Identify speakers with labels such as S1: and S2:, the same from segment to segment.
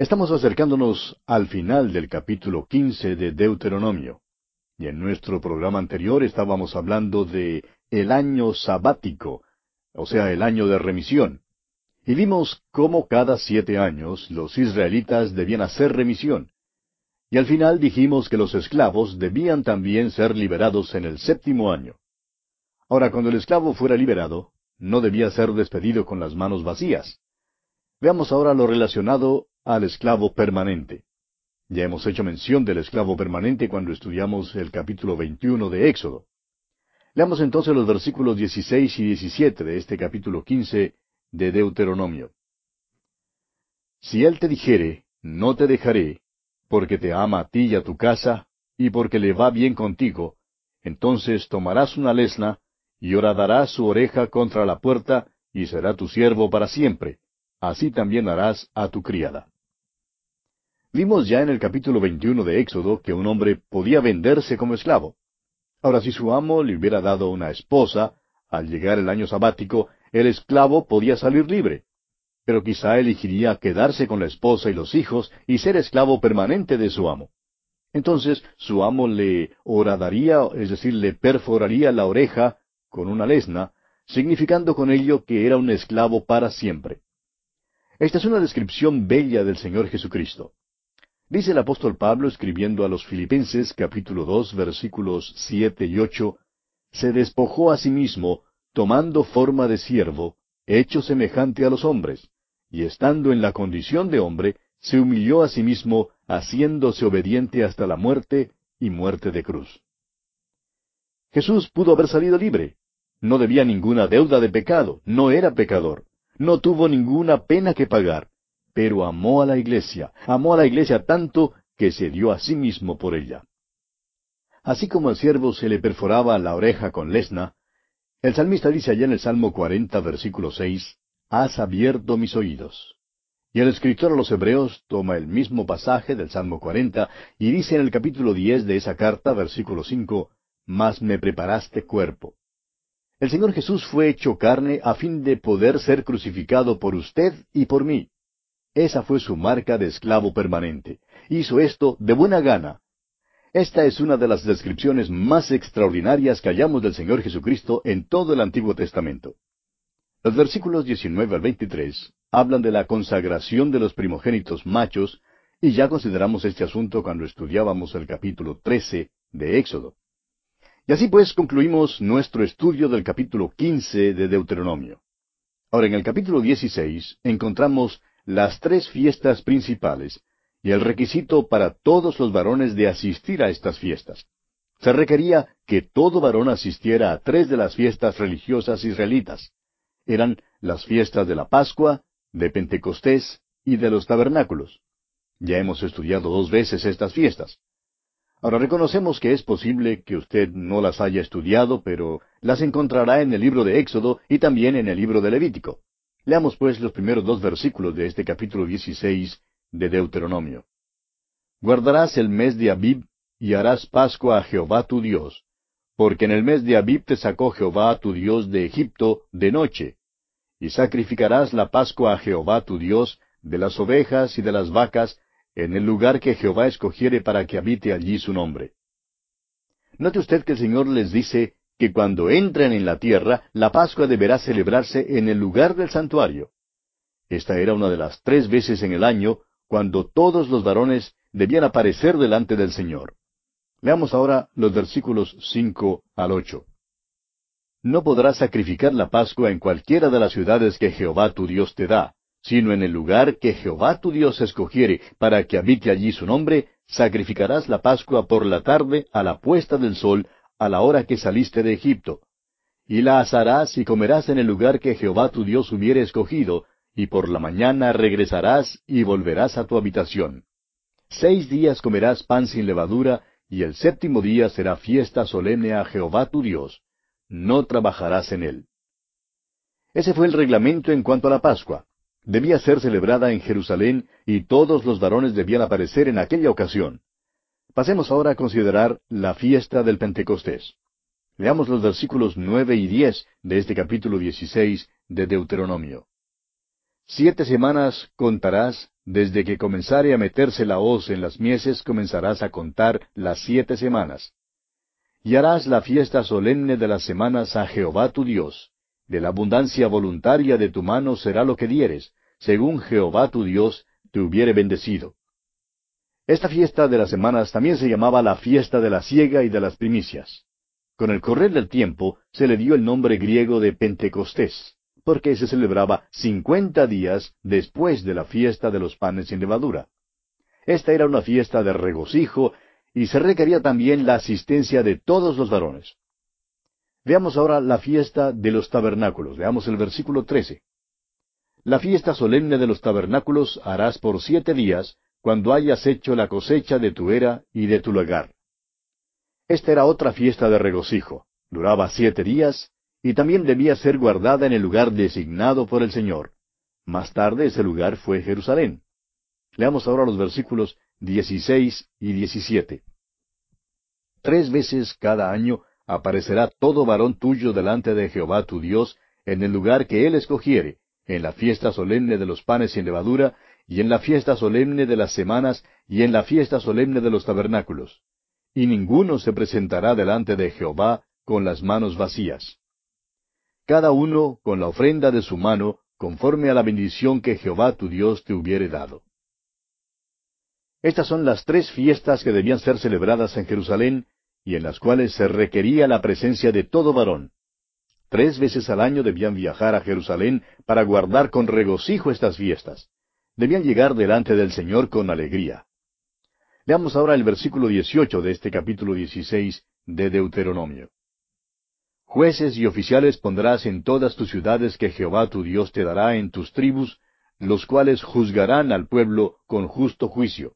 S1: Estamos acercándonos al final del capítulo 15 de Deuteronomio. Y en nuestro programa anterior estábamos hablando de el año sabático, o sea, el año de remisión. Y vimos cómo cada 7 años los israelitas debían hacer remisión. Y al final dijimos que los esclavos debían también ser liberados en el 7º año. Ahora, cuando el esclavo fuera liberado, no debía ser despedido con las manos vacías. Veamos ahora lo relacionado al esclavo permanente. Ya hemos hecho mención del esclavo permanente cuando estudiamos el capítulo 21 de Éxodo. Leamos entonces los versículos 16 y 17 de este capítulo 15 de Deuteronomio. Si él te dijere, no te dejaré, porque te ama a ti y a tu casa, y porque le va bien contigo, entonces tomarás una lesna, y horadarás su oreja contra la puerta, y será tu siervo para siempre. Así también harás a tu criada. Vimos ya en el capítulo 21 de Éxodo que un hombre podía venderse como esclavo. Ahora, si su amo le hubiera dado una esposa, al llegar el año sabático, el esclavo podía salir libre. Pero quizá elegiría quedarse con la esposa y los hijos y ser esclavo permanente de su amo. Entonces su amo le horadaría, es decir, le perforaría la oreja con una lesna, significando con ello que era un esclavo para siempre. Esta es una descripción bella del Señor Jesucristo. Dice el apóstol Pablo escribiendo a los Filipenses capítulo 2 versículos 7 y 8, se despojó a sí mismo, tomando forma de siervo, hecho semejante a los hombres, y estando en la condición de hombre, se humilló a sí mismo, haciéndose obediente hasta la muerte y muerte de cruz. Jesús pudo haber salido libre. No debía ninguna deuda de pecado, no era pecador, no tuvo ninguna pena que pagar, pero amó a la iglesia tanto que se dio a sí mismo por ella. Así como al siervo se le perforaba la oreja con lesna, el salmista dice allá en el Salmo 40, versículo 6, has abierto mis oídos. Y el escritor a los Hebreos toma el mismo pasaje del Salmo 40 y dice en el capítulo 10 de esa carta, versículo 5, mas me preparaste cuerpo. El Señor Jesús fue hecho carne a fin de poder ser crucificado por usted y por mí. Esa fue su marca de esclavo permanente. Hizo esto de buena gana. Esta es una de las descripciones más extraordinarias que hallamos del Señor Jesucristo en todo el Antiguo Testamento. Los versículos 19 al 23 hablan de la consagración de los primogénitos machos, y ya consideramos este asunto cuando estudiábamos el capítulo 13 de Éxodo. Y así pues concluimos nuestro estudio del capítulo 15 de Deuteronomio. Ahora en el capítulo 16 encontramos las 3 fiestas principales y el requisito para todos los varones de asistir a estas fiestas. Se requería que todo varón asistiera a 3 de las fiestas religiosas israelitas. Eran las fiestas de la Pascua, de Pentecostés y de los tabernáculos. Ya hemos estudiado 2 veces estas fiestas. Ahora reconocemos que es posible que usted no las haya estudiado, pero las encontrará en el libro de Éxodo y también en el libro de Levítico. Leamos pues los primeros 2 versículos de este capítulo 16 de Deuteronomio. Guardarás el mes de Abib y harás Pascua a Jehová tu Dios, porque en el mes de Abib te sacó Jehová tu Dios de Egipto de noche. Y sacrificarás la Pascua a Jehová tu Dios de las ovejas y de las vacas en el lugar que Jehová escogiere para que habite allí su nombre. Note usted que el Señor les dice que cuando entren en la tierra, la Pascua deberá celebrarse en el lugar del santuario. Esta era una de las 3 veces en el año cuando todos los varones debían aparecer delante del Señor. Leamos ahora los versículos 5 al 8. No podrás sacrificar la Pascua en cualquiera de las ciudades que Jehová tu Dios te da, sino en el lugar que Jehová tu Dios escogiere para que habite allí su nombre, sacrificarás la Pascua por la tarde a la puesta del sol, a la hora que saliste de Egipto. Y la asarás y comerás en el lugar que Jehová tu Dios hubiere escogido, y por la mañana regresarás y volverás a tu habitación. 6 días comerás pan sin levadura, y el 7º día será fiesta solemne a Jehová tu Dios. No trabajarás en él. Ese fue el reglamento en cuanto a la Pascua. Debía ser celebrada en Jerusalén y todos los varones debían aparecer en aquella ocasión. Pasemos ahora a considerar la fiesta del Pentecostés. Leamos los versículos 9 y 10 de este capítulo 16 de Deuteronomio. 7 semanas contarás, desde que comenzare a meterse la hoz en las mieses comenzarás a contar las 7 semanas. Y harás la fiesta solemne de las semanas a Jehová tu Dios. De la abundancia voluntaria de tu mano será lo que dieres, según Jehová tu Dios te hubiere bendecido. Esta fiesta de las semanas también se llamaba la fiesta de la siega y de las primicias. Con el correr del tiempo se le dio el nombre griego de Pentecostés, porque se celebraba 50 días después de la fiesta de los panes sin levadura. Esta era una fiesta de regocijo y se requería también la asistencia de todos los varones. Veamos ahora la fiesta de los tabernáculos. Veamos el versículo 13. La fiesta solemne de los tabernáculos harás por 7 días, cuando hayas hecho la cosecha de tu era y de tu lagar. Esta era otra fiesta de regocijo. Duraba 7 días, y también debía ser guardada en el lugar designado por el Señor. Más tarde ese lugar fue Jerusalén. Leamos ahora los versículos 16 y 17. 3 veces cada año aparecerá todo varón tuyo delante de Jehová tu Dios en el lugar que él escogiere, en la fiesta solemne de los panes sin levadura, y en la fiesta solemne de las semanas, y en la fiesta solemne de los tabernáculos. Y ninguno se presentará delante de Jehová con las manos vacías. Cada uno con la ofrenda de su mano, conforme a la bendición que Jehová tu Dios te hubiere dado. Estas son las 3 fiestas que debían ser celebradas en Jerusalén, y en las cuales se requería la presencia de todo varón. 3 veces al año debían viajar a Jerusalén para guardar con regocijo estas fiestas. Debían llegar delante del Señor con alegría. Leamos ahora el versículo 18 de este capítulo 16 de Deuteronomio. Jueces y oficiales pondrás en todas tus ciudades que Jehová tu Dios te dará en tus tribus, los cuales juzgarán al pueblo con justo juicio.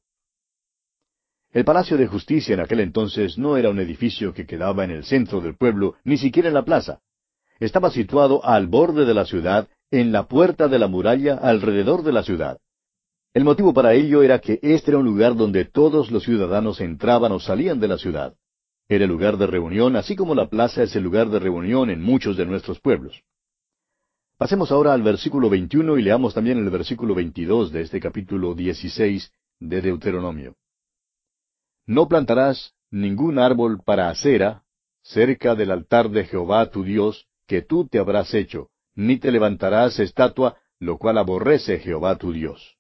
S1: El Palacio de Justicia en aquel entonces no era un edificio que quedaba en el centro del pueblo, ni siquiera en la plaza. Estaba situado al borde de la ciudad, en la puerta de la muralla alrededor de la ciudad. El motivo para ello era que este era un lugar donde todos los ciudadanos entraban o salían de la ciudad. Era el lugar de reunión, así como la plaza es el lugar de reunión en muchos de nuestros pueblos. Pasemos ahora al versículo 21 y leamos también el versículo 22 de este capítulo 16 de Deuteronomio. No plantarás ningún árbol para acera cerca del altar de Jehová tu Dios, que tú te habrás hecho, ni te levantarás estatua, lo cual aborrece Jehová tu Dios.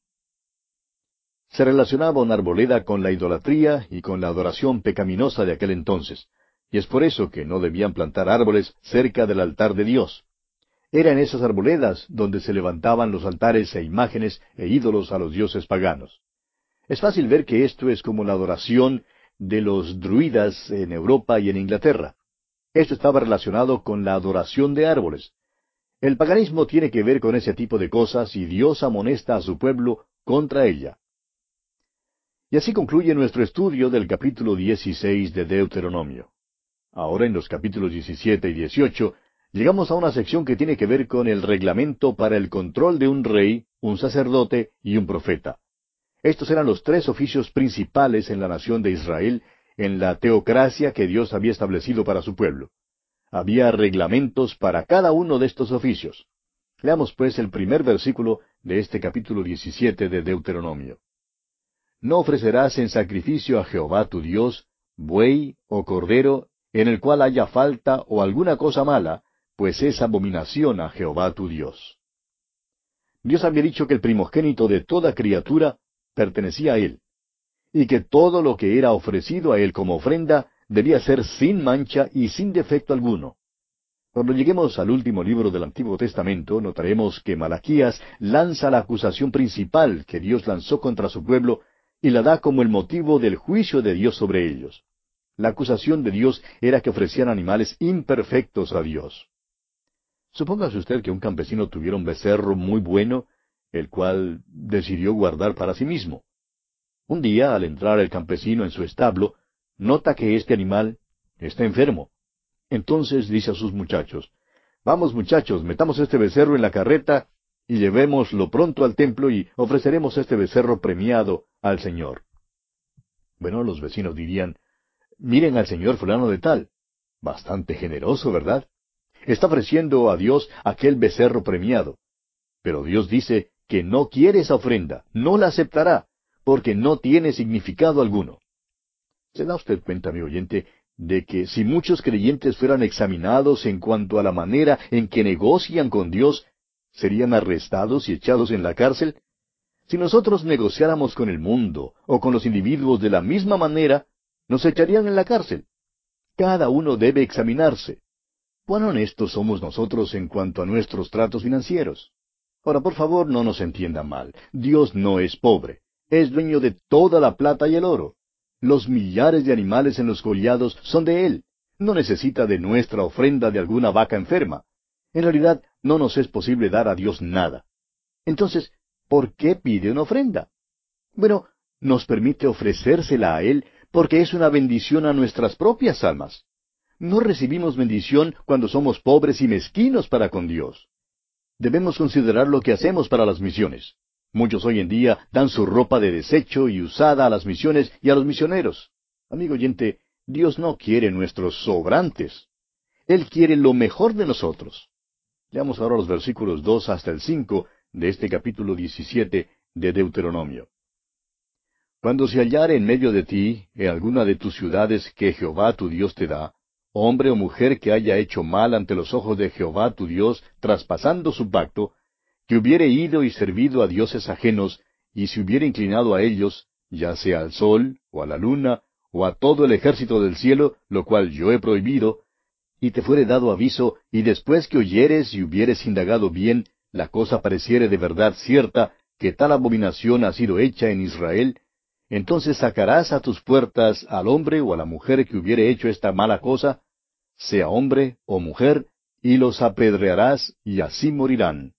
S1: Se relacionaba una arboleda con la idolatría y con la adoración pecaminosa de aquel entonces, y es por eso que no debían plantar árboles cerca del altar de Dios. Era en esas arboledas donde se levantaban los altares e imágenes e ídolos a los dioses paganos. Es fácil ver que esto es como la adoración de los druidas en Europa y en Inglaterra. Esto estaba relacionado con la adoración de árboles. El paganismo tiene que ver con ese tipo de cosas y Dios amonesta a su pueblo contra ella. Y así concluye nuestro estudio del capítulo 16 de Deuteronomio. Ahora en los capítulos 17 y 18 llegamos a una sección que tiene que ver con el reglamento para el control de un rey, un sacerdote y un profeta. Estos eran los 3 oficios principales en la nación de Israel, en la teocracia que Dios había establecido para su pueblo. Había reglamentos para cada uno de estos oficios. Leamos pues el primer versículo de este capítulo 17 de Deuteronomio. No ofrecerás en sacrificio a Jehová tu Dios buey o cordero en el cual haya falta o alguna cosa mala, pues es abominación a Jehová tu Dios. Dios había dicho que el primogénito de toda criatura pertenecía a Él, y que todo lo que era ofrecido a Él como ofrenda debía ser sin mancha y sin defecto alguno. Cuando lleguemos al último libro del Antiguo Testamento, notaremos que Malaquías lanza la acusación principal que Dios lanzó contra su pueblo y la da como el motivo del juicio de Dios sobre ellos. La acusación de Dios era que ofrecían animales imperfectos a Dios. Supóngase usted que un campesino tuviera un becerro muy bueno, el cual decidió guardar para sí mismo. Un día, al entrar el campesino en su establo, nota que este animal está enfermo. Entonces dice a sus muchachos, «Vamos muchachos, metamos este becerro en la carreta y llevémoslo pronto al templo y ofreceremos este becerro premiado al Señor». Bueno, los vecinos dirían, «Miren al señor fulano de tal. Bastante generoso, ¿verdad? Está ofreciendo a Dios aquel becerro premiado». Pero Dios dice que no quiere esa ofrenda, no la aceptará, porque no tiene significado alguno. ¿Se da usted cuenta, amigo oyente, de que si muchos creyentes fueran examinados en cuanto a la manera en que negocian con Dios, serían arrestados y echados en la cárcel? Si nosotros negociáramos con el mundo o con los individuos de la misma manera, nos echarían en la cárcel. Cada uno debe examinarse. ¿Cuán honestos somos nosotros en cuanto a nuestros tratos financieros? Ahora, por favor, no nos entienda mal. Dios no es pobre. Es dueño de toda la plata y el oro. Los millares de animales en los collados son de Él. No necesita de nuestra ofrenda de alguna vaca enferma. En realidad, no nos es posible dar a Dios nada. Entonces, ¿por qué pide una ofrenda? Bueno, nos permite ofrecérsela a Él porque es una bendición a nuestras propias almas. No recibimos bendición cuando somos pobres y mezquinos para con Dios. Debemos considerar lo que hacemos para las misiones. Muchos hoy en día dan su ropa de desecho y usada a las misiones y a los misioneros. Amigo oyente, Dios no quiere nuestros sobrantes. Él quiere lo mejor de nosotros. Leamos ahora los versículos 2 hasta el 5 de este capítulo 17 de Deuteronomio. Cuando se hallare en medio de ti, en alguna de tus ciudades que Jehová tu Dios te da, hombre o mujer que haya hecho mal ante los ojos de Jehová tu Dios, traspasando su pacto, que hubiere ido y servido a dioses ajenos, y se hubiere inclinado a ellos, ya sea al sol, o a la luna, o a todo el ejército del cielo, lo cual yo he prohibido, y te fuere dado aviso, y después que oyeres y hubieres indagado bien, la cosa pareciere de verdad cierta, que tal abominación ha sido hecha en Israel, entonces sacarás a tus puertas al hombre o a la mujer que hubiere hecho esta mala cosa, sea hombre o mujer, y los apedrearás, y así morirán.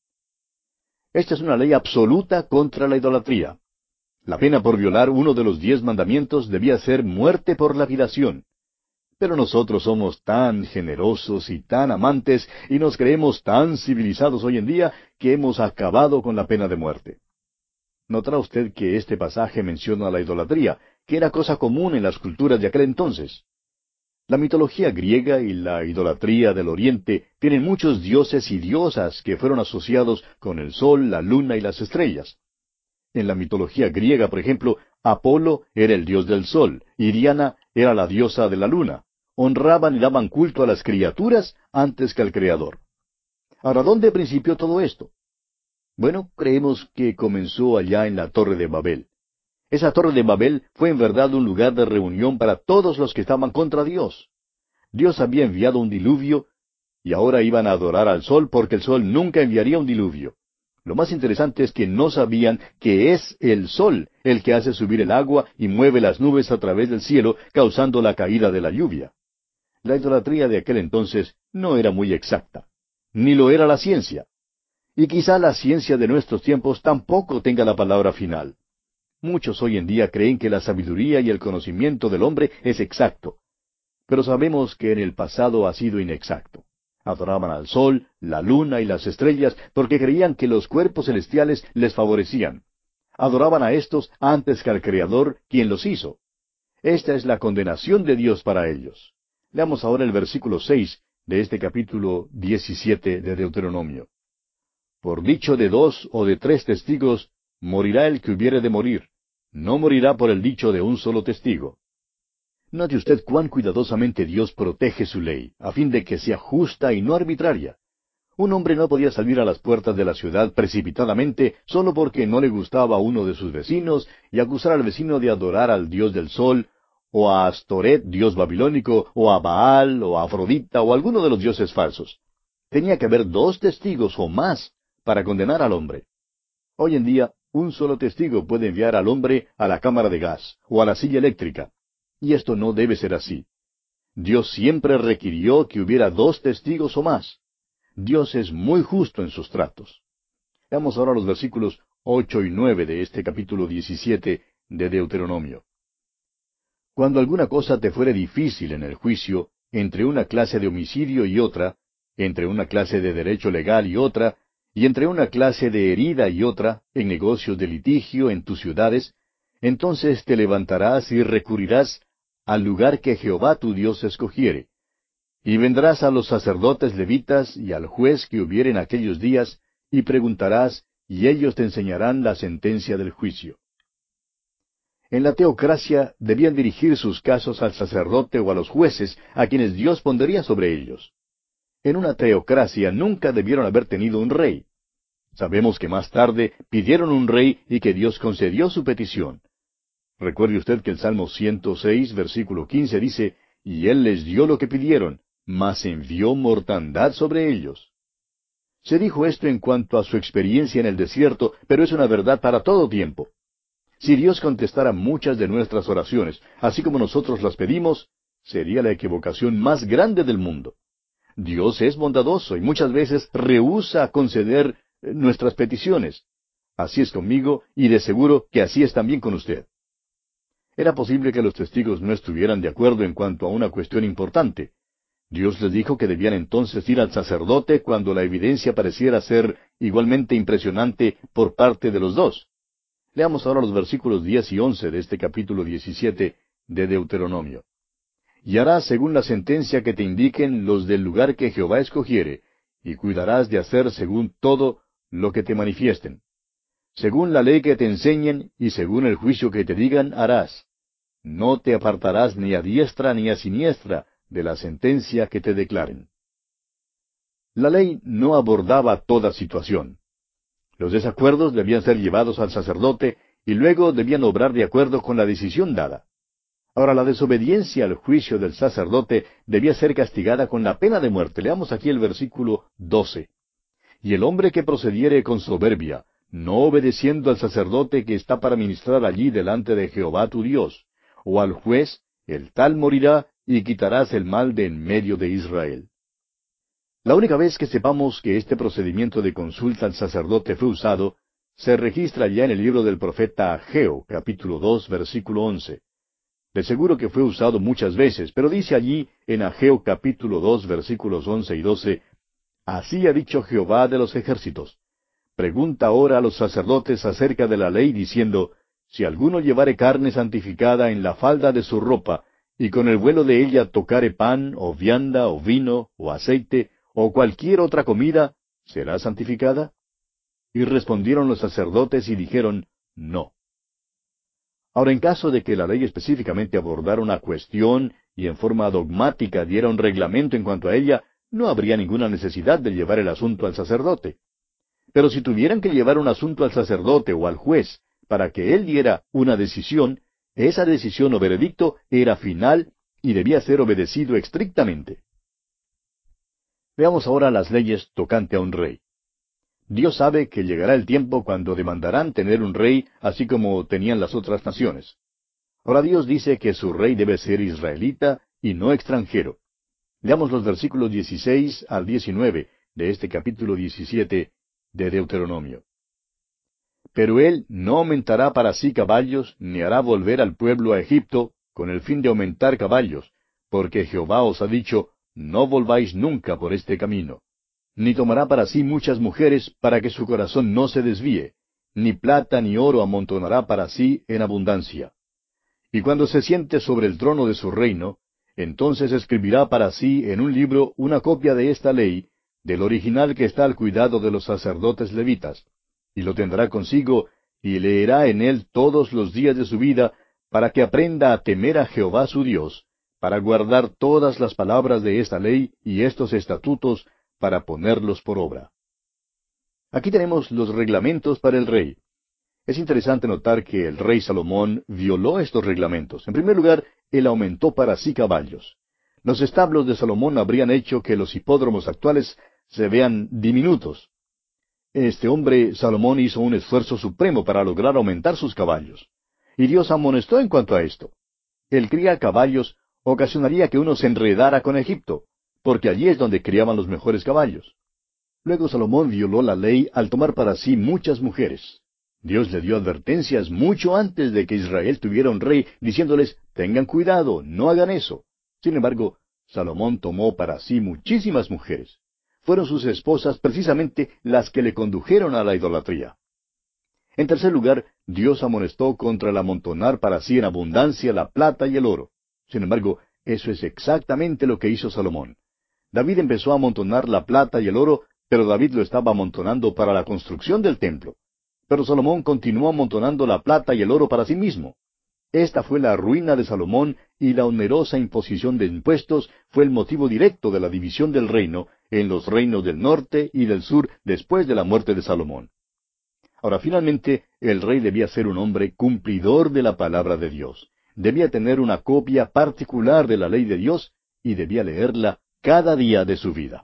S1: Esta es una ley absoluta contra la idolatría. La pena por violar uno de los 10 mandamientos debía ser muerte por lapidación. Pero nosotros somos tan generosos y tan amantes y nos creemos tan civilizados hoy en día que hemos acabado con la pena de muerte. Notará usted que este pasaje menciona la idolatría, que era cosa común en las culturas de aquel entonces. La mitología griega y la idolatría del Oriente tienen muchos dioses y diosas que fueron asociados con el sol, la luna y las estrellas. En la mitología griega, por ejemplo, Apolo era el dios del sol y Diana era la diosa de la luna. Honraban y daban culto a las criaturas antes que al Creador. Ahora, ¿dónde principió todo esto? Bueno, creemos que comenzó allá en la Torre de Babel. Esa Torre de Babel fue en verdad un lugar de reunión para todos los que estaban contra Dios. Dios había enviado un diluvio y ahora iban a adorar al sol porque el sol nunca enviaría un diluvio. Lo más interesante es que no sabían que es el sol el que hace subir el agua y mueve las nubes a través del cielo, causando la caída de la lluvia. La idolatría de aquel entonces no era muy exacta, ni lo era la ciencia. Y quizá la ciencia de nuestros tiempos tampoco tenga la palabra final. Muchos hoy en día creen que la sabiduría y el conocimiento del hombre es exacto, pero sabemos que en el pasado ha sido inexacto. Adoraban al sol, la luna y las estrellas porque creían que los cuerpos celestiales les favorecían. Adoraban a estos antes que al Creador, quien los hizo. Esta es la condenación de Dios para ellos. Leamos ahora el versículo 6 de este capítulo 17 de Deuteronomio. Por dicho de 2 o de 3 testigos, morirá el que hubiere de morir. No morirá por el dicho de un solo testigo. Note usted cuán cuidadosamente Dios protege su ley, a fin de que sea justa y no arbitraria. Un hombre no podía salir a las puertas de la ciudad precipitadamente solo porque no le gustaba a uno de sus vecinos y acusar al vecino de adorar al dios del sol, o a Astoret, dios babilónico, o a Baal, o a Afrodita, o a alguno de los dioses falsos. Tenía que haber 2 testigos o más para condenar al hombre. Hoy en día, un solo testigo puede enviar al hombre a la cámara de gas o a la silla eléctrica. Y esto no debe ser así. Dios siempre requirió que hubiera 2 testigos o más. Dios es muy justo en sus tratos. Veamos ahora los versículos 8 y 9 de este capítulo 17 de Deuteronomio. Cuando alguna cosa te fuere difícil en el juicio, entre una clase de homicidio y otra, entre una clase de derecho legal y otra, y entre una clase de herida y otra, en negocios de litigio en tus ciudades, entonces te levantarás y recurrirás al lugar que Jehová tu Dios escogiere. Y vendrás a los sacerdotes levitas y al juez que hubiere en aquellos días, y preguntarás, y ellos te enseñarán la sentencia del juicio. En la teocracia debían dirigir sus casos al sacerdote o a los jueces, a quienes Dios pondría sobre ellos. En una teocracia nunca debieron haber tenido un rey. Sabemos que más tarde pidieron un rey y que Dios concedió su petición. Recuerde usted que el Salmo 106, versículo 15 dice, «Y Él les dio lo que pidieron, mas envió mortandad sobre ellos». Se dijo esto en cuanto a su experiencia en el desierto, pero es una verdad para todo tiempo. Si Dios contestara muchas de nuestras oraciones, así como nosotros las pedimos, sería la equivocación más grande del mundo. Dios es bondadoso y muchas veces rehúsa conceder nuestras peticiones. Así es conmigo y de seguro que así es también con usted. Era posible que los testigos no estuvieran de acuerdo en cuanto a una cuestión importante. Dios les dijo que debían entonces ir al sacerdote cuando la evidencia pareciera ser igualmente impresionante por parte de los dos. Leamos ahora los versículos 10 y 11 de este capítulo 17 de Deuteronomio. «Y harás según la sentencia que te indiquen los del lugar que Jehová escogiere, y cuidarás de hacer según todo lo que te manifiesten. Según la ley que te enseñen, y según el juicio que te digan, harás. No te apartarás ni a diestra ni a siniestra de la sentencia que te declaren». La ley no abordaba toda situación. Los desacuerdos debían ser llevados al sacerdote y luego debían obrar de acuerdo con la decisión dada. Ahora, la desobediencia al juicio del sacerdote debía ser castigada con la pena de muerte. Leamos aquí el versículo 12. «Y el hombre que procediere con soberbia, no obedeciendo al sacerdote que está para ministrar allí delante de Jehová tu Dios, o al juez, el tal morirá, y quitarás el mal de en medio de Israel». La única vez que sepamos que este procedimiento de consulta al sacerdote fue usado, se registra ya en el libro del profeta Ageo, capítulo 2, versículo 11. De seguro que fue usado muchas veces, pero dice allí en Ageo capítulo 2, versículos 11 y 12, «Así ha dicho Jehová de los ejércitos. Pregunta ahora a los sacerdotes acerca de la ley, diciendo, si alguno llevare carne santificada en la falda de su ropa, y con el vuelo de ella tocare pan, o vianda, o vino, o aceite, o cualquier otra comida, ¿será santificada? Y respondieron los sacerdotes y dijeron, no. Ahora, en caso de que la ley específicamente abordara una cuestión y en forma dogmática diera un reglamento en cuanto a ella, no habría ninguna necesidad de llevar el asunto al sacerdote. Pero si tuvieran que llevar un asunto al sacerdote o al juez para que él diera una decisión, esa decisión o veredicto era final y debía ser obedecido estrictamente. Veamos ahora las leyes tocante a un rey. Dios sabe que llegará el tiempo cuando demandarán tener un rey, así como tenían las otras naciones. Ahora Dios dice que su rey debe ser israelita y no extranjero. Leamos los versículos 16 al 19 de este capítulo 17 de Deuteronomio. Pero él no aumentará para sí caballos, ni hará volver al pueblo a Egipto, con el fin de aumentar caballos, porque Jehová os ha dicho, no volváis nunca por este camino. Ni tomará para sí muchas mujeres, para que su corazón no se desvíe, ni plata ni oro amontonará para sí en abundancia. Y cuando se siente sobre el trono de su reino, entonces escribirá para sí en un libro una copia de esta ley, del original que está al cuidado de los sacerdotes levitas, y lo tendrá consigo, y leerá en él todos los días de su vida, para que aprenda a temer a Jehová su Dios, para guardar todas las palabras de esta ley y estos estatutos, para ponerlos por obra. Aquí tenemos los reglamentos para el rey. Es interesante notar que el rey Salomón violó estos reglamentos. En primer lugar, él aumentó para sí caballos. Los establos de Salomón habrían hecho que los hipódromos actuales se vean diminutos. Este hombre, Salomón, hizo un esfuerzo supremo para lograr aumentar sus caballos. Y Dios amonestó en cuanto a esto. El criar caballos ocasionaría que uno se enredara con Egipto, porque allí es donde criaban los mejores caballos. Luego Salomón violó la ley al tomar para sí muchas mujeres. Dios le dio advertencias mucho antes de que Israel tuviera un rey, diciéndoles, tengan cuidado, no hagan eso. Sin embargo, Salomón tomó para sí muchísimas mujeres. Fueron sus esposas precisamente las que le condujeron a la idolatría. En tercer lugar, Dios amonestó contra el amontonar para sí en abundancia la plata y el oro. Sin embargo, eso es exactamente lo que hizo Salomón. David empezó a amontonar la plata y el oro pero David lo estaba amontonando para la construcción del templo. Pero Salomón continuó amontonando la plata y el oro para sí mismo. Esta fue la ruina de Salomón, y la onerosa imposición de impuestos fue el motivo directo de la división del reino en los reinos del norte y del sur después de la muerte de Salomón. Ahora, finalmente, el rey debía ser un hombre cumplidor de la palabra de Dios. Debía tener una copia particular de la ley de Dios y debía leerla cada día de su vida.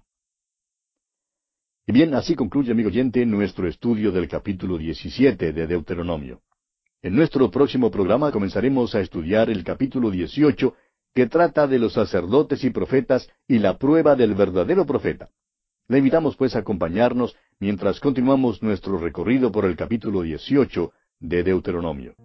S1: Y bien, así concluye, amigo oyente, nuestro estudio del capítulo 17 de Deuteronomio. En nuestro próximo programa comenzaremos a estudiar el capítulo 18, que trata de los sacerdotes y profetas y la prueba del verdadero profeta. Le invitamos pues a acompañarnos mientras continuamos nuestro recorrido por el capítulo 18 de Deuteronomio.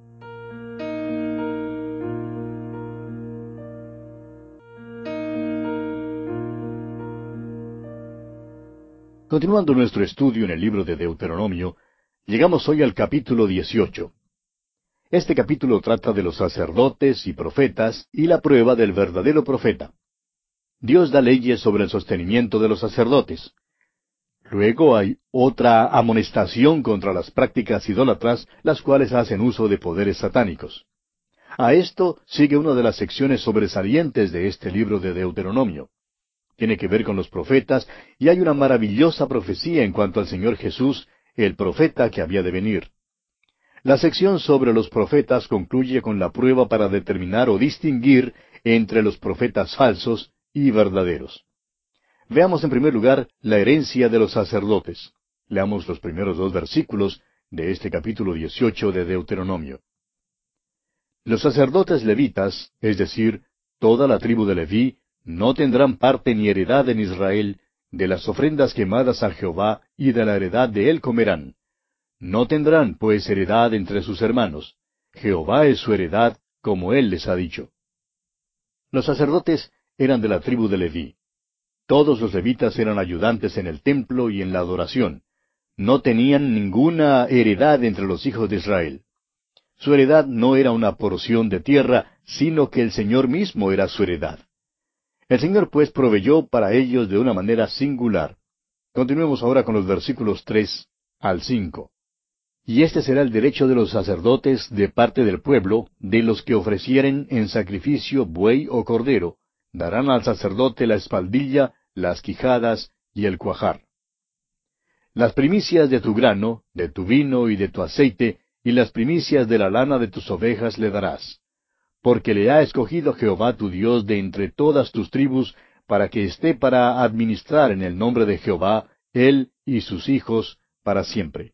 S1: Continuando nuestro estudio en el libro de Deuteronomio, llegamos hoy al capítulo 18. Este capítulo trata de los sacerdotes y profetas y la prueba del verdadero profeta. Dios da leyes sobre el sostenimiento de los sacerdotes. Luego hay otra amonestación contra las prácticas idólatras, las cuales hacen uso de poderes satánicos. A esto sigue una de las secciones sobresalientes de este libro de Deuteronomio. Tiene que ver con los profetas, y hay una maravillosa profecía en cuanto al Señor Jesús, el profeta que había de venir. La sección sobre los profetas concluye con la prueba para determinar o distinguir entre los profetas falsos y verdaderos. Veamos en primer lugar la herencia de los sacerdotes. Leamos los primeros 2 versículos de este capítulo 18 de Deuteronomio. Los sacerdotes levitas, es decir, toda la tribu de Leví, no tendrán parte ni heredad en Israel, de las ofrendas quemadas a Jehová, y de la heredad de él comerán. No tendrán, pues, heredad entre sus hermanos. Jehová es su heredad, como él les ha dicho. Los sacerdotes eran de la tribu de Leví. Todos los levitas eran ayudantes en el templo y en la adoración. No tenían ninguna heredad entre los hijos de Israel. Su heredad no era una porción de tierra, sino que el Señor mismo era su heredad. El Señor pues proveyó para ellos de una manera singular. Continuemos ahora con los versículos 3 al 5. Y este será el derecho de los sacerdotes de parte del pueblo, de los que ofrecieren en sacrificio buey o cordero, darán al sacerdote la espaldilla, las quijadas y el cuajar. Las primicias de tu grano, de tu vino y de tu aceite, y las primicias de la lana de tus ovejas le darás. Porque le ha escogido Jehová tu Dios de entre todas tus tribus, para que esté para administrar en el nombre de Jehová, él y sus hijos, para siempre.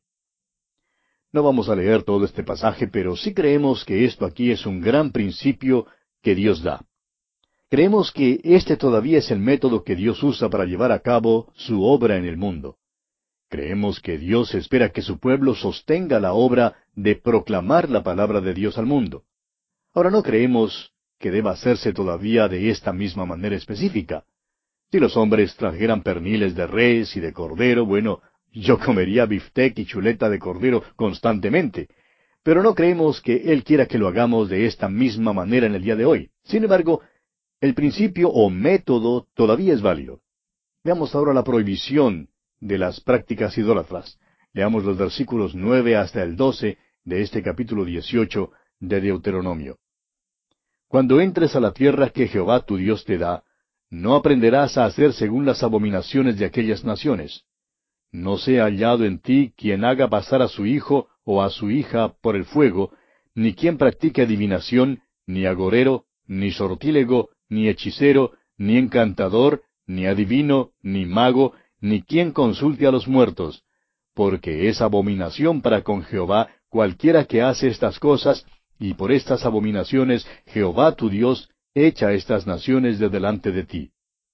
S1: No vamos a leer todo este pasaje, pero sí creemos que esto aquí es un gran principio que Dios da. Creemos que este todavía es el método que Dios usa para llevar a cabo su obra en el mundo. Creemos que Dios espera que su pueblo sostenga la obra de proclamar la palabra de Dios al mundo. Ahora no creemos que deba hacerse todavía de esta misma manera específica. Si los hombres trajeran perniles de res y de cordero, bueno, yo comería biftec y chuleta de cordero constantemente. Pero no creemos que Él quiera que lo hagamos de esta misma manera en el día de hoy. Sin embargo, el principio o método todavía es válido. Veamos ahora la prohibición de las prácticas idólatras. Leamos los versículos 9 hasta el 12 de este capítulo 18 de Deuteronomio. Cuando entres a la tierra que Jehová tu Dios te da, no aprenderás a hacer según las abominaciones de aquellas naciones. No sea hallado en ti quien haga pasar a su hijo o a su hija por el fuego, ni quien practique adivinación, ni agorero, ni sortílego, ni hechicero, ni encantador, ni adivino, ni mago, ni quien consulte a los muertos, porque es abominación para con Jehová cualquiera que hace estas cosas, y por estas abominaciones Jehová tu Dios echa estas naciones de delante de ti.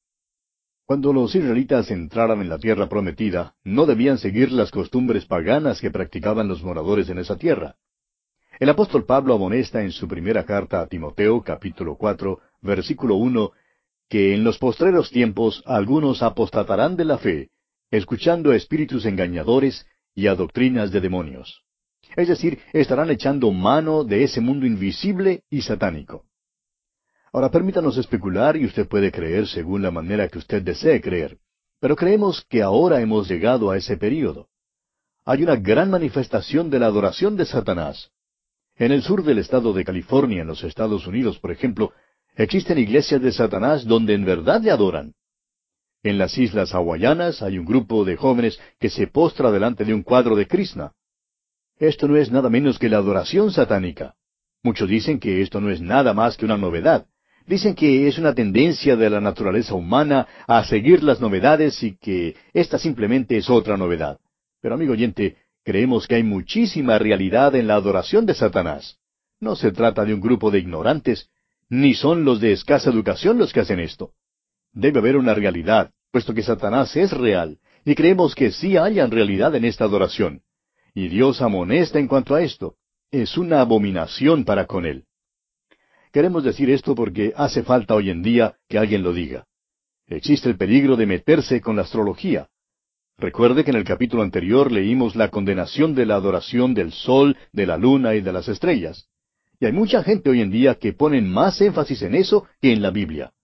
S1: Cuando los israelitas entraran en la tierra prometida, no debían seguir las costumbres paganas que practicaban los moradores en esa tierra. El apóstol Pablo amonesta en su primera carta a Timoteo, capítulo 4, versículo 1, que en los postreros tiempos algunos apostatarán de la fe, escuchando a espíritus engañadores y a doctrinas de demonios. Es decir, estarán echando mano de ese mundo invisible y satánico. Ahora permítanos especular y usted puede creer según la manera que usted desee creer. Pero creemos que ahora hemos llegado a ese período. Hay una gran manifestación de la adoración de Satanás. En el sur del estado de California, en los Estados Unidos, por ejemplo, existen iglesias de Satanás donde en verdad le adoran. En las islas hawaianas hay un grupo de jóvenes que se postra delante de un cuadro de Krishna. Esto no es nada menos que la adoración satánica. Muchos dicen que esto no es nada más que una novedad. Dicen que es una tendencia de la naturaleza humana a seguir las novedades y que esta simplemente es otra novedad. Pero amigo oyente, creemos que hay muchísima realidad en la adoración de Satanás. No se trata de un grupo de ignorantes, ni son los de escasa educación los que hacen esto. Debe haber una realidad, puesto que Satanás es real, y creemos que sí hayan realidad en esta adoración. Y Dios amonesta en cuanto a esto. Es una abominación para con Él. Queremos decir esto porque hace falta hoy en día que alguien lo diga. Existe el peligro de meterse con la astrología. Recuerde que en el capítulo anterior leímos la condenación de la adoración del sol, de la luna y de las estrellas. Y hay mucha gente hoy en día que ponen más énfasis en eso que en la Biblia.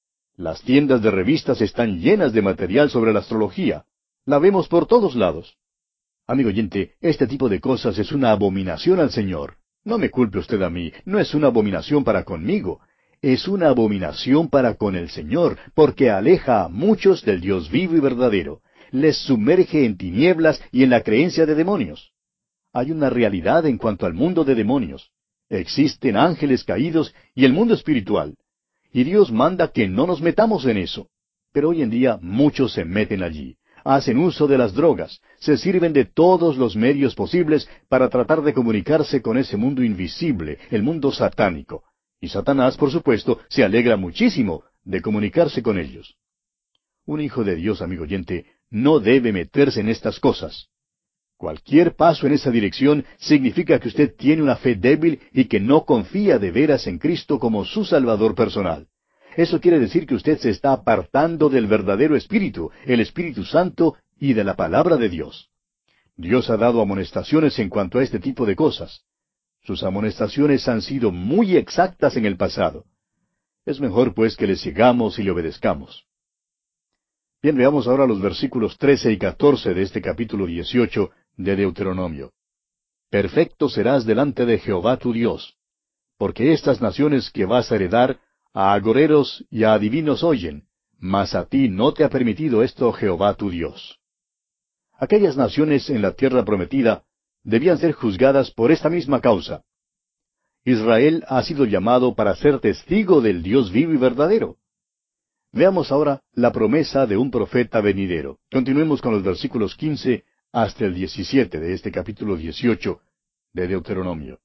S1: Las tiendas de revistas están llenas de material sobre la astrología. La vemos por todos lados. Amigo oyente, este tipo de cosas es una abominación al Señor. No me culpe usted a mí, no es una abominación para conmigo. Es una abominación para con el Señor, porque aleja a muchos del Dios vivo y verdadero. Les sumerge en tinieblas y en la creencia de demonios. Hay una realidad en cuanto al mundo de demonios. Existen ángeles caídos y el mundo espiritual. Y Dios manda que no nos metamos en eso. Pero hoy en día muchos se meten allí. Hacen uso de las drogas, se sirven de todos los medios posibles para tratar de comunicarse con ese mundo invisible, el mundo satánico. Y Satanás, por supuesto, se alegra muchísimo de comunicarse con ellos. Un hijo de Dios, amigo oyente, no debe meterse en estas cosas. Cualquier paso en esa dirección significa que usted tiene una fe débil y que no confía de veras en Cristo como su Salvador personal. Eso quiere decir que usted se está apartando del verdadero Espíritu, el Espíritu Santo, y de la palabra de Dios. Dios ha dado amonestaciones en cuanto a este tipo de cosas. Sus amonestaciones han sido muy exactas en el pasado. Es mejor pues que le sigamos y le obedezcamos. Bien, veamos ahora los versículos 13 y 14 de este capítulo 18 de Deuteronomio. Perfecto serás delante de Jehová tu Dios, porque estas naciones que vas a heredar, a agoreros y a adivinos oyen, mas a ti no te ha permitido esto Jehová tu Dios. Aquellas naciones en la tierra prometida debían ser juzgadas por esta misma causa. Israel ha sido llamado para ser testigo del Dios vivo y verdadero. Veamos ahora la promesa de un profeta venidero. Continuemos con los versículos 15 hasta el 17 de este capítulo 18 de Deuteronomio.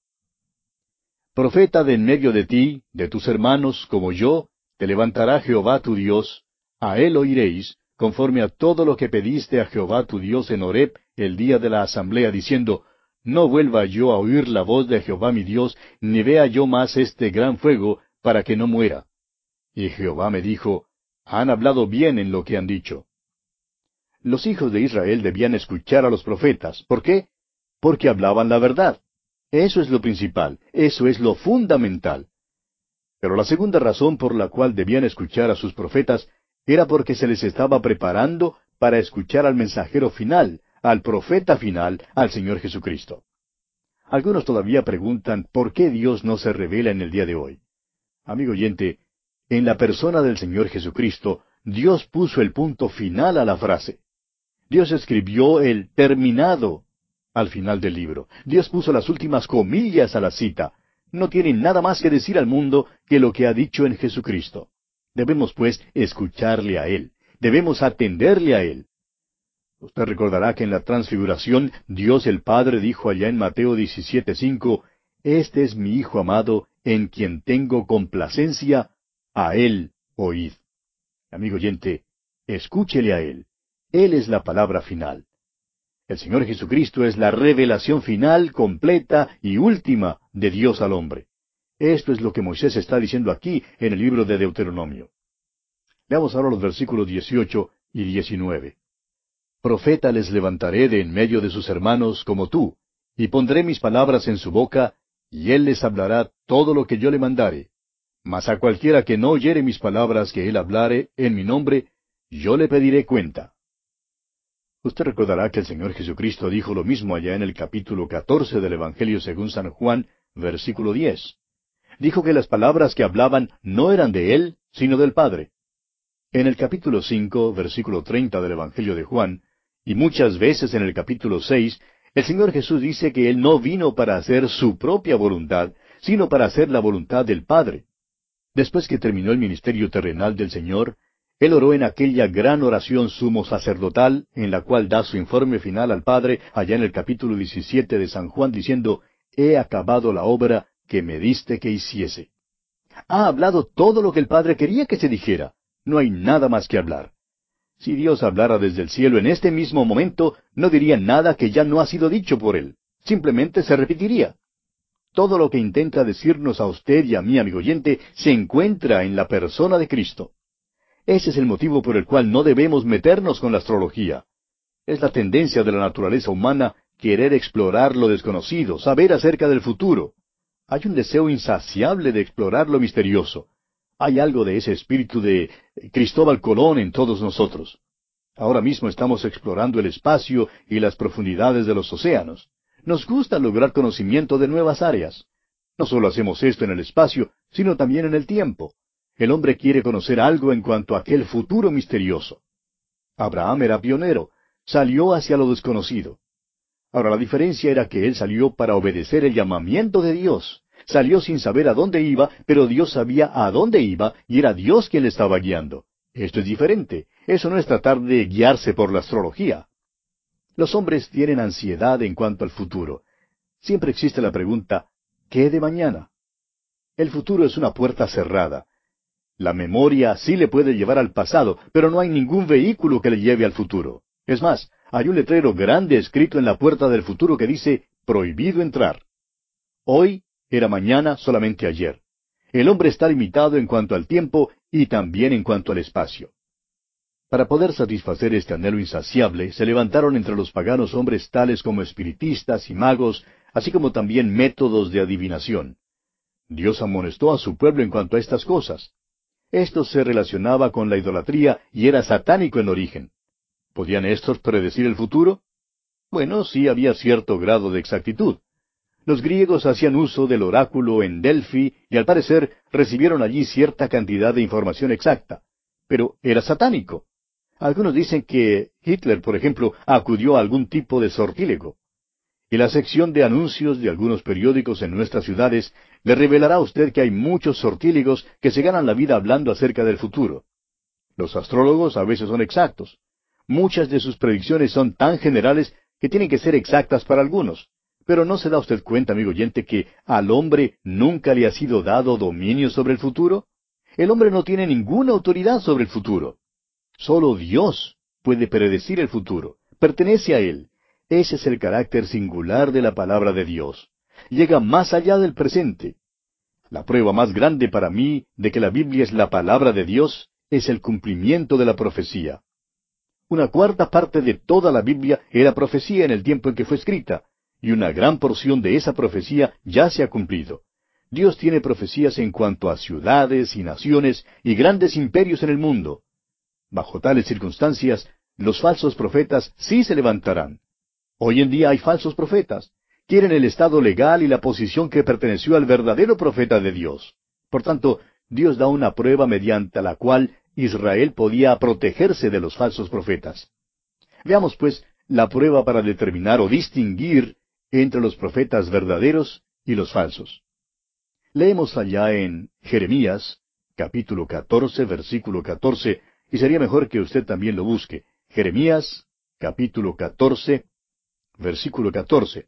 S1: Profeta de en medio de ti, de tus hermanos, como yo, te levantará Jehová tu Dios, a él oiréis, conforme a todo lo que pediste a Jehová tu Dios en Horeb el día de la asamblea, diciendo, no vuelva yo a oír la voz de Jehová mi Dios, ni vea yo más este gran fuego, para que no muera. Y Jehová me dijo, han hablado bien en lo que han dicho. Los hijos de Israel debían escuchar a los profetas. ¿Por qué? Porque hablaban la verdad. Eso es lo principal, eso es lo fundamental. Pero la segunda razón por la cual debían escuchar a sus profetas era porque se les estaba preparando para escuchar al mensajero final, al profeta final, al Señor Jesucristo. Algunos todavía preguntan por qué Dios no se revela en el día de hoy. Amigo oyente, en la persona del Señor Jesucristo, Dios puso el punto final a la frase. Dios escribió el terminado al final del libro. Dios puso las últimas comillas a la cita. No tiene nada más que decir al mundo que lo que ha dicho en Jesucristo. Debemos, pues, escucharle a Él. Debemos atenderle a Él. Usted recordará que en la transfiguración, Dios el Padre dijo allá en Mateo 17:5, Este es mi Hijo amado, en quien tengo complacencia, a Él oíd. Amigo oyente, escúchele a Él. Él es la palabra final. El Señor Jesucristo es la revelación final, completa y última de Dios al hombre. Esto es lo que Moisés está diciendo aquí en el libro de Deuteronomio. Veamos ahora los versículos 18 y 19. Profeta les levantaré de en medio de sus hermanos como tú, y pondré mis palabras en su boca, y él les hablará todo lo que yo le mandare. Mas a cualquiera que no oyere mis palabras que él hablare en mi nombre, yo le pediré cuenta. Usted recordará que el Señor Jesucristo dijo lo mismo allá en el capítulo 14 del Evangelio según San Juan, versículo 10. Dijo que las palabras que hablaban no eran de Él, sino del Padre. En el capítulo 5, versículo 30 del Evangelio de Juan, y muchas veces en el capítulo 6, el Señor Jesús dice que Él no vino para hacer su propia voluntad, sino para hacer la voluntad del Padre. Después que terminó el ministerio terrenal del Señor, Él oró en aquella gran oración sumo sacerdotal, en la cual da su informe final al Padre, allá en el capítulo 17 de San Juan, diciendo, «He acabado la obra que me diste que hiciese». Ha hablado todo lo que el Padre quería que se dijera. No hay nada más que hablar. Si Dios hablara desde el cielo en este mismo momento, no diría nada que ya no ha sido dicho por Él. Simplemente se repetiría. Todo lo que intenta decirnos a usted y a mí, amigo oyente, se encuentra en la persona de Cristo. Ese es el motivo por el cual no debemos meternos con la astrología. Es la tendencia de la naturaleza humana querer explorar lo desconocido, saber acerca del futuro. Hay un deseo insaciable de explorar lo misterioso. Hay algo de ese espíritu de Cristóbal Colón en todos nosotros. Ahora mismo estamos explorando el espacio y las profundidades de los océanos. Nos gusta lograr conocimiento de nuevas áreas. No solo hacemos esto en el espacio, sino también en el tiempo. El hombre quiere conocer algo en cuanto a aquel futuro misterioso. Abraham era pionero, salió hacia lo desconocido. Ahora la diferencia era que él salió para obedecer el llamamiento de Dios. Salió sin saber a dónde iba, pero Dios sabía a dónde iba y era Dios quien le estaba guiando. Esto es diferente. Eso no es tratar de guiarse por la astrología. Los hombres tienen ansiedad en cuanto al futuro. Siempre existe la pregunta, ¿qué de mañana? El futuro es una puerta cerrada. La memoria sí le puede llevar al pasado, pero no hay ningún vehículo que le lleve al futuro. Es más, hay un letrero grande escrito en la puerta del futuro que dice, prohibido entrar. Hoy era mañana solamente ayer. El hombre está limitado en cuanto al tiempo y también en cuanto al espacio. Para poder satisfacer este anhelo insaciable, se levantaron entre los paganos hombres tales como espiritistas y magos, así como también métodos de adivinación. Dios amonestó a su pueblo en cuanto a estas cosas. Esto se relacionaba con la idolatría y era satánico en origen. ¿Podían estos predecir el futuro? Bueno, sí había cierto grado de exactitud. Los griegos hacían uso del oráculo en Delfi y al parecer recibieron allí cierta cantidad de información exacta. Pero era satánico. Algunos dicen que Hitler, por ejemplo, acudió a algún tipo de sortílego. Y la sección de anuncios de algunos periódicos en nuestras ciudades le revelará a usted que hay muchos sortílegos que se ganan la vida hablando acerca del futuro. Los astrólogos a veces son exactos. Muchas de sus predicciones son tan generales que tienen que ser exactas para algunos. Pero ¿no se da usted cuenta, amigo oyente, que al hombre nunca le ha sido dado dominio sobre el futuro? El hombre no tiene ninguna autoridad sobre el futuro. Solo Dios puede predecir el futuro. Pertenece a Él. Ese es el carácter singular de la palabra de Dios. Llega más allá del presente. La prueba más grande para mí de que la Biblia es la palabra de Dios es el cumplimiento de la profecía. Una cuarta parte de toda la Biblia era profecía en el tiempo en que fue escrita, y una gran porción de esa profecía ya se ha cumplido. Dios tiene profecías en cuanto a ciudades y naciones y grandes imperios en el mundo. Bajo tales circunstancias, los falsos profetas sí se levantarán. Hoy en día hay falsos profetas. Quieren el estado legal y la posición que perteneció al verdadero profeta de Dios. Por tanto, Dios da una prueba mediante la cual Israel podía protegerse de los falsos profetas. Veamos, pues, la prueba para determinar o distinguir entre los profetas verdaderos y los falsos. Leemos allá en Jeremías, capítulo 14, versículo 14, y sería mejor que usted también lo busque. Jeremías, capítulo 14, versículo 14.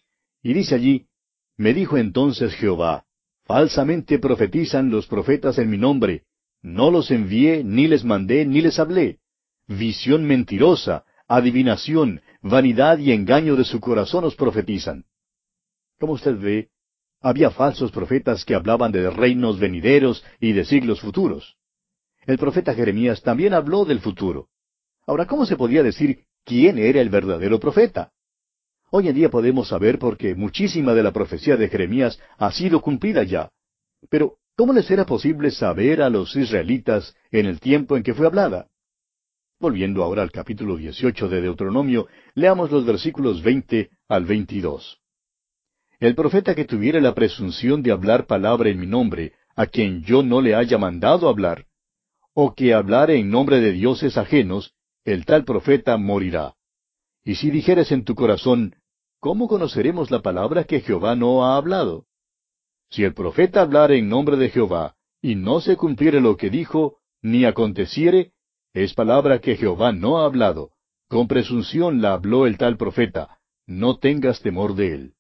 S1: Y dice allí, me dijo entonces Jehová, falsamente profetizan los profetas en mi nombre, no los envié, ni les mandé, ni les hablé. Visión mentirosa, adivinación, vanidad y engaño de su corazón os profetizan. Como usted ve, había falsos profetas que hablaban de reinos venideros y de siglos futuros. El profeta Jeremías también habló del futuro. Ahora, ¿cómo se podía decir quién era el verdadero profeta? Hoy en día podemos saber porque muchísima de la profecía de Jeremías ha sido cumplida ya. Pero, ¿cómo les era posible saber a los israelitas en el tiempo en que fue hablada? Volviendo ahora al capítulo 18 de Deuteronomio, leamos los versículos 20 al 22. El profeta que tuviere la presunción de hablar palabra en mi nombre, a quien yo no le haya mandado hablar, o que hablare en nombre de dioses ajenos, el tal profeta morirá. Y si dijeres en tu corazón, ¿cómo conoceremos la palabra que Jehová no ha hablado? Si el profeta hablare en nombre de Jehová, y no se cumpliere lo que dijo, ni aconteciere, es palabra que Jehová no ha hablado. Con presunción la habló el tal profeta. No tengas temor de él.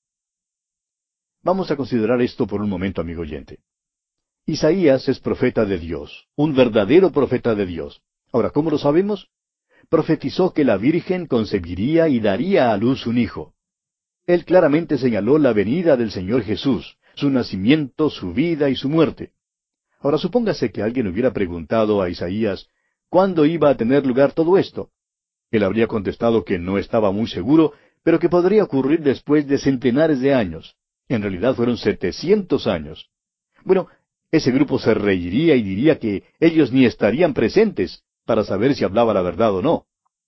S1: Vamos a considerar esto por un momento, amigo oyente. Isaías es profeta de Dios, un verdadero profeta de Dios. Ahora, ¿cómo lo sabemos? Profetizó que la Virgen concebiría y daría a luz un hijo. Él claramente señaló la venida del Señor Jesús, su nacimiento, su vida y su muerte. Ahora, supóngase que alguien hubiera preguntado a Isaías, ¿cuándo iba a tener lugar todo esto? Él habría contestado que no estaba muy seguro, pero que podría ocurrir después de centenares de años. En realidad fueron 700 años. Bueno, ese grupo se reiría y diría que ellos ni estarían presentes para saber si hablaba la verdad o no.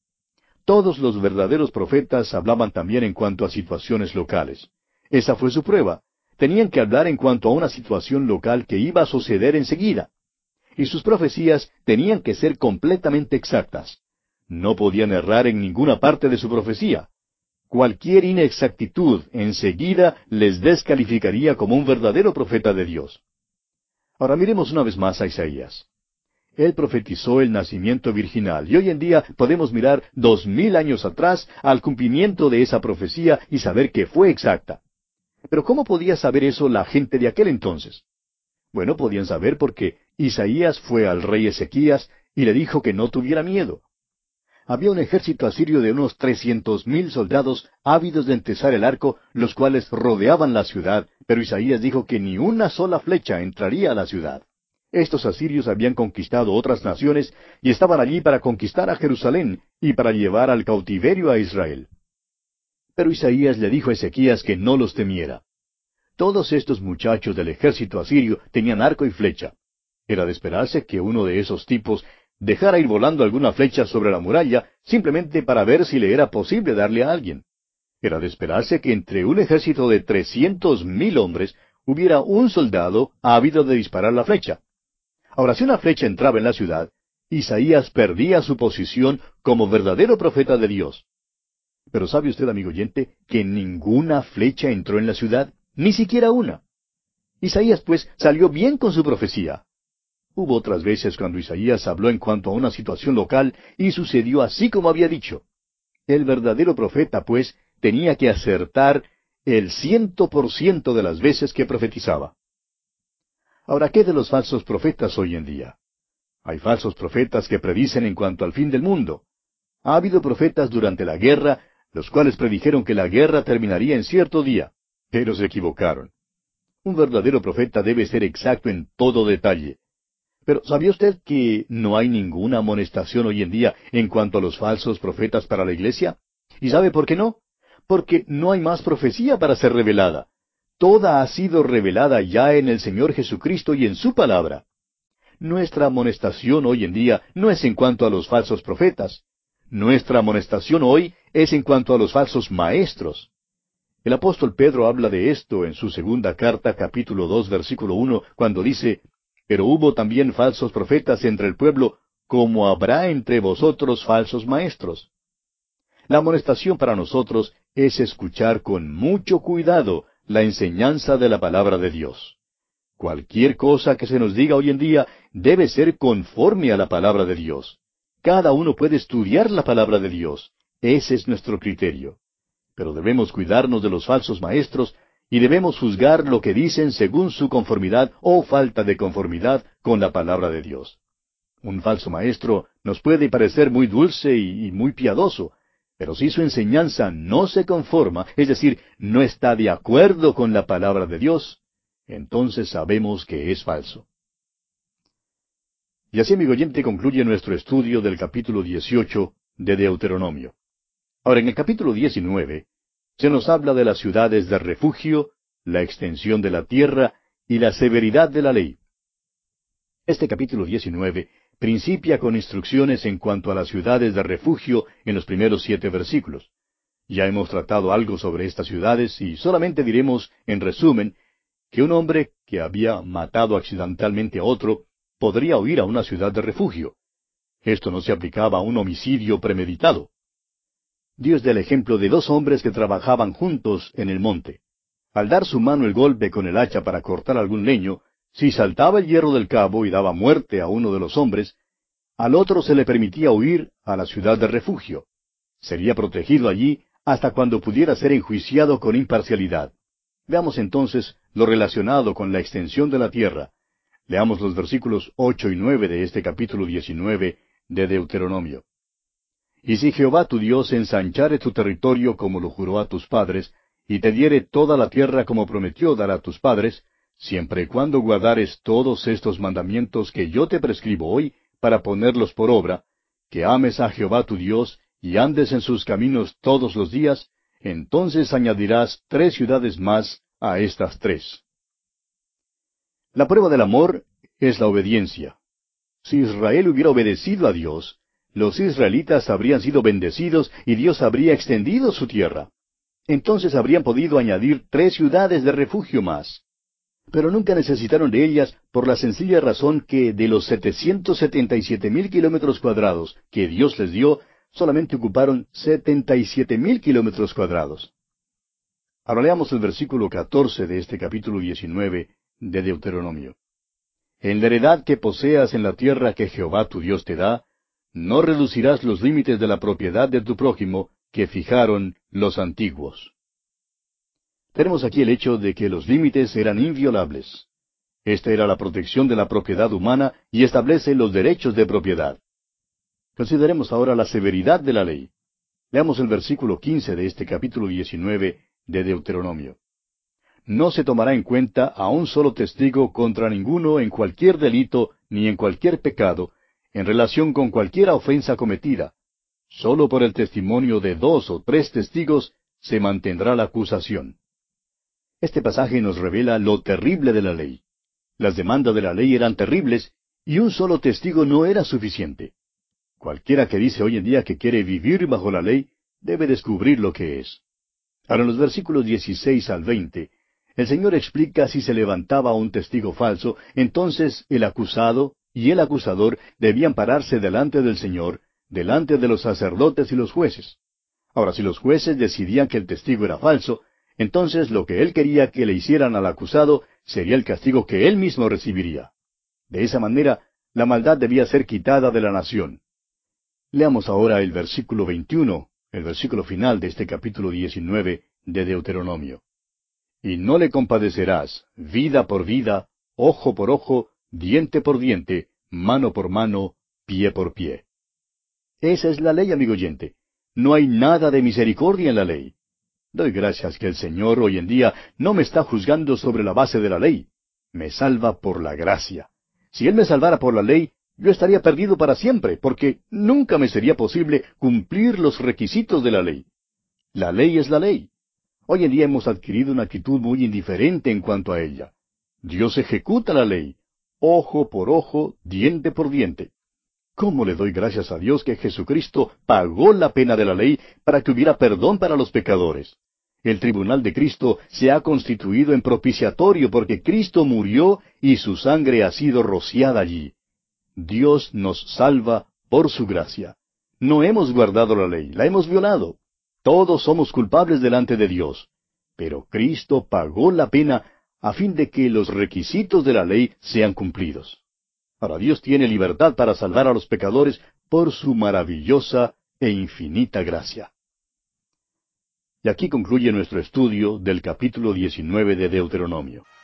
S1: Todos los verdaderos profetas hablaban también en cuanto a situaciones locales. Esa fue su prueba. Tenían que hablar en cuanto a una situación local que iba a suceder enseguida. Y sus profecías tenían que ser completamente exactas. No podían errar en ninguna parte de su profecía. Cualquier inexactitud enseguida les descalificaría como un verdadero profeta de Dios. Ahora miremos una vez más a Isaías. Él profetizó el nacimiento virginal, y hoy en día podemos mirar 2000 años atrás al cumplimiento de esa profecía y saber que fue exacta. Pero ¿cómo podía saber eso la gente de aquel entonces? Bueno, podían saber porque Isaías fue al rey Ezequías y le dijo que no tuviera miedo. Había un ejército asirio de unos 300,000 soldados ávidos de entesar el arco, los cuales rodeaban la ciudad, pero Isaías dijo que ni una sola flecha entraría a la ciudad. Estos asirios habían conquistado otras naciones y estaban allí para conquistar a Jerusalén y para llevar al cautiverio a Israel. Pero Isaías le dijo a Ezequías que no los temiera. Todos estos muchachos del ejército asirio tenían arco y flecha. Era de esperarse que uno de esos tipos dejara ir volando alguna flecha sobre la muralla simplemente para ver si le era posible darle a alguien. Era de esperarse que entre un ejército de 300,000 hombres hubiera un soldado ávido de disparar la flecha. Ahora, si una flecha entraba en la ciudad, Isaías perdía su posición como verdadero profeta de Dios. Pero ¿sabe usted, amigo oyente, que ninguna flecha entró en la ciudad? Ni siquiera una. Isaías, pues, salió bien con su profecía. Hubo otras veces cuando Isaías habló en cuanto a una situación local y sucedió así como había dicho. El verdadero profeta, pues, tenía que acertar el 100% de las veces que profetizaba. Ahora, ¿qué de los falsos profetas hoy en día? Hay falsos profetas que predicen en cuanto al fin del mundo. Ha habido profetas durante la guerra, los cuales predijeron que la guerra terminaría en cierto día, pero se equivocaron. Un verdadero profeta debe ser exacto en todo detalle. Pero ¿sabía usted que no hay ninguna amonestación hoy en día en cuanto a los falsos profetas para la iglesia? ¿Y sabe por qué no? Porque no hay más profecía para ser revelada. Toda ha sido revelada ya en el Señor Jesucristo y en su palabra. Nuestra amonestación hoy en día no es en cuanto a los falsos profetas. Nuestra amonestación hoy es en cuanto a los falsos maestros. El apóstol Pedro habla de esto en su segunda carta, capítulo 2, versículo 1, cuando dice, «Pero hubo también falsos profetas entre el pueblo, como habrá entre vosotros falsos maestros». La amonestación para nosotros es escuchar con mucho cuidado la enseñanza de la palabra de Dios. Cualquier cosa que se nos diga hoy en día debe ser conforme a la palabra de Dios. Cada uno puede estudiar la palabra de Dios. Ese es nuestro criterio. Pero debemos cuidarnos de los falsos maestros y debemos juzgar lo que dicen según su conformidad o falta de conformidad con la palabra de Dios. Un falso maestro nos puede parecer muy dulce y muy piadoso, pero si su enseñanza no se conforma, es decir, no está de acuerdo con la palabra de Dios, entonces sabemos que es falso. Y así, amigo oyente, concluye nuestro estudio del capítulo 18 de Deuteronomio. Ahora, en el capítulo 19, se nos habla de las ciudades de refugio, la extensión de la tierra y la severidad de la ley. Este capítulo 19 principia con instrucciones en cuanto a las ciudades de refugio en los primeros 7 versículos. Ya hemos tratado algo sobre estas ciudades y solamente diremos, en resumen, que un hombre que había matado accidentalmente a otro podría huir a una ciudad de refugio. Esto no se aplicaba a un homicidio premeditado. Dios da el ejemplo de 2 hombres que trabajaban juntos en el monte. Al dar su mano el golpe con el hacha para cortar algún leño, si saltaba el hierro del cabo y daba muerte a uno de los hombres, al otro se le permitía huir a la ciudad de refugio. Sería protegido allí hasta cuando pudiera ser enjuiciado con imparcialidad. Veamos entonces lo relacionado con la extensión de la tierra. Leamos los versículos 8 y 9 de este capítulo 19 de Deuteronomio. Y si Jehová tu Dios ensanchare tu territorio como lo juró a tus padres, y te diere toda la tierra como prometió dar a tus padres, siempre y cuando guardares todos estos mandamientos que yo te prescribo hoy, para ponerlos por obra, que ames a Jehová tu Dios, y andes en sus caminos todos los días, entonces añadirás 3 ciudades más a estas 3. La prueba del amor es la obediencia. Si Israel hubiera obedecido a Dios, los israelitas habrían sido bendecidos y Dios habría extendido su tierra. Entonces habrían podido añadir 3 ciudades de refugio más. Pero nunca necesitaron de ellas por la sencilla razón que de los 777,000 kilómetros cuadrados que Dios les dio, solamente ocuparon 77,000 kilómetros cuadrados. Ahora leamos el versículo 14 de este capítulo 19 de Deuteronomio. En la heredad que poseas en la tierra que Jehová tu Dios te da, no reducirás los límites de la propiedad de tu prójimo que fijaron los antiguos. Tenemos aquí el hecho de que los límites eran inviolables. Esta era la protección de la propiedad humana y establece los derechos de propiedad. Consideremos ahora la severidad de la ley. Leamos el versículo 15 de este capítulo 19 de Deuteronomio. No se tomará en cuenta a un solo testigo contra ninguno en cualquier delito ni en cualquier pecado, en relación con cualquier ofensa cometida. Solo por el testimonio de 2 o 3 testigos se mantendrá la acusación. Este pasaje nos revela lo terrible de la ley. Las demandas de la ley eran terribles y un solo testigo no era suficiente. Cualquiera que dice hoy en día que quiere vivir bajo la ley debe descubrir lo que es. Ahora en los versículos 16 al 20, el Señor explica si se levantaba un testigo falso, entonces el acusado y el acusador debían pararse delante del Señor, delante de los sacerdotes y los jueces. Ahora, si los jueces decidían que el testigo era falso, entonces lo que él quería que le hicieran al acusado sería el castigo que él mismo recibiría. De esa manera, la maldad debía ser quitada de la nación. Leamos ahora el versículo 21, el versículo final de este capítulo 19 de Deuteronomio. Y no le compadecerás, vida por vida, ojo por ojo, diente por diente, mano por mano, pie por pie. Esa es la ley, amigo oyente. No hay nada de misericordia en la ley. Doy gracias que el Señor hoy en día no me está juzgando sobre la base de la ley. Me salva por la gracia. Si Él me salvara por la ley, yo estaría perdido para siempre, porque nunca me sería posible cumplir los requisitos de la ley. La ley es la ley. Hoy en día hemos adquirido una actitud muy indiferente en cuanto a ella. Dios ejecuta la ley, ojo por ojo, diente por diente. ¿Cómo le doy gracias a Dios que Jesucristo pagó la pena de la ley para que hubiera perdón para los pecadores? El tribunal de Cristo se ha constituido en propiciatorio porque Cristo murió y su sangre ha sido rociada allí. Dios nos salva por su gracia. No hemos guardado la ley, la hemos violado. Todos somos culpables delante de Dios. Pero Cristo pagó la pena a fin de que los requisitos de la ley sean cumplidos. Ahora Dios tiene libertad para salvar a los pecadores por su maravillosa e infinita gracia. Y aquí concluye nuestro estudio del capítulo 19 de Deuteronomio.